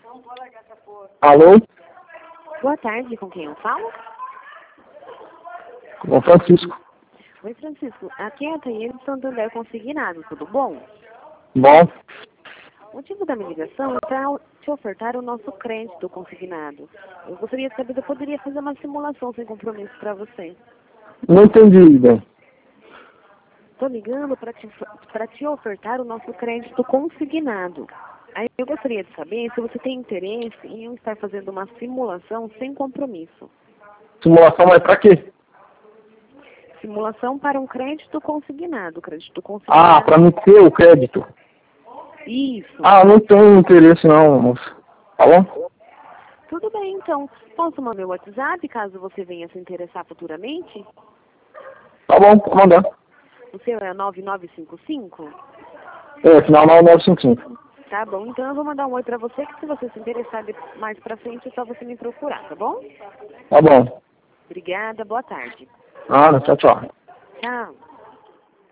Alô? Boa tarde, com quem eu falo? Com o Francisco. Oi, Francisco. Aqui é a Thaís do Santander Consignado, tudo bom? Bom, O motivo da minha ligação é para te ofertar o nosso crédito consignado. Eu gostaria de saber se eu poderia fazer uma simulação sem compromisso para você. não entendi bem. Estou ligando para te ofertar o nosso crédito consignado. Aí eu gostaria de saber se você tem interesse em eu estar fazendo uma simulação sem compromisso. Simulação é pra quê? Simulação para um crédito consignado. Crédito Ah, consignado. pra me ter o crédito. Isso. Ah, não tenho interesse não, moço. Tá bom? Tudo bem, então. Posso mandar meu WhatsApp caso você venha se interessar futuramente? Tá bom, pode mandar. O seu é 9955? É, final 9955. Tá bom, então eu vou mandar um oi pra você, que se você se interessar mais pra frente é só você me procurar, tá bom? Tá bom. Obrigada, boa tarde. Ah, tchau, tchau. Tchau.